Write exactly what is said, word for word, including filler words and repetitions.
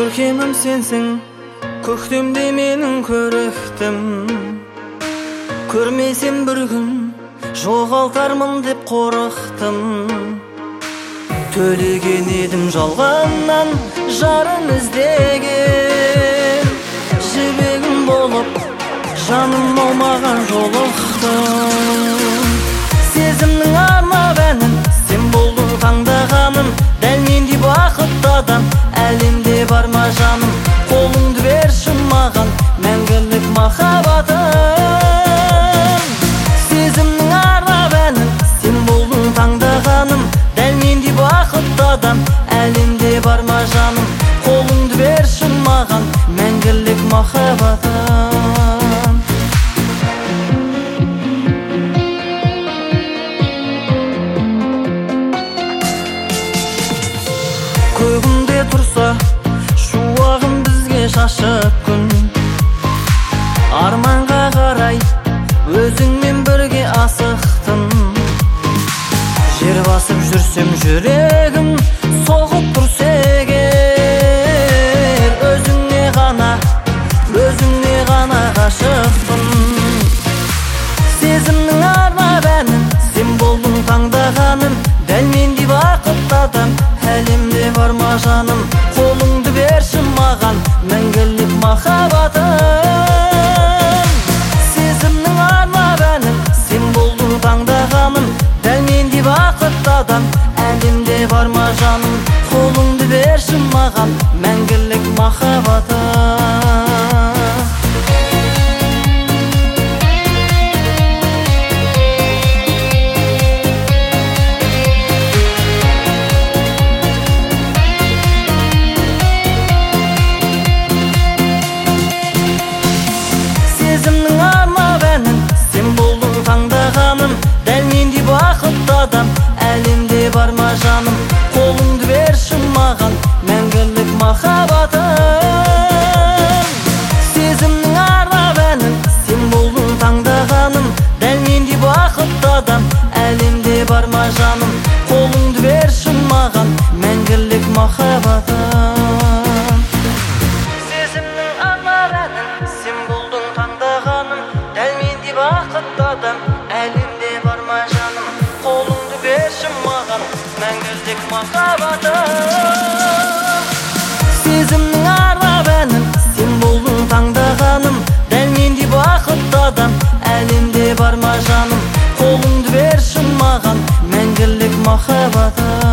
көркемім сенсің, көктемде менің көріктім. Көрмесем бір күн жоғалтармын деп қорықтым. Төлеген едім жалғаннан жарын іздеген, жібегім болып жаным аумаған жолықтым. Сезімнің арнап әнін сен болдың таңдағаным, дәл мендей бақытты адам әлемде бар ма жаным? Қолыңды берші маған мәңгілік махаббатым. Сезімнің арнап әнін сен болдың таңдағаным, дәл мендей бақытты адам әлемде бар ма жаным? Қолыңды берші маған мәңгілік махаббатым. Көгімде тұрса шуағым бізге шашып күн, арманға қарай өзіңмен бірге асықтым. Жер басып жүрсем жүрегім соғып тұрса егер, өзіңе ғана, өзіңе ғана ғашықпын. Сезімнің арнап әнін сен болдың таңдағаным, дәл мендей бақытты адам әлемде бар ма жаным? Қолыңды берші маған мәңгілік махаббатым. Сезімнің арнап әнін сен болдың таңдағаным, дәл мендей бақытты адам әлемде бар ма жаным? Қолыңды берші маған мәңгілік махаббатым. Сезімнің арнап әнін сен болдың таңдағаным, дәл мендей бақытты адам әлемде бар ма жаным? Қолыңды берші маған мәңгілік махаббатым. Сезімнің арнап әнін сен болдың таңдағаным, дәл мендей бақытты адам әлемде бар ма жаным? Қолыңды берші маған мәңгілік махаббатым. Сезімнің арнап әнін сен болдың таңдағаным, дәл мендей бақытты адам әлемде бар ма жаным? Қолыңды берші маған мәңгілік махаббатым. Сезімнің арнап әнін сен болдың таңдағаным, дәл мендей бақытты адам әлемде бар ма жаным? Қолыңды берші маған мәңгілік махаббатым.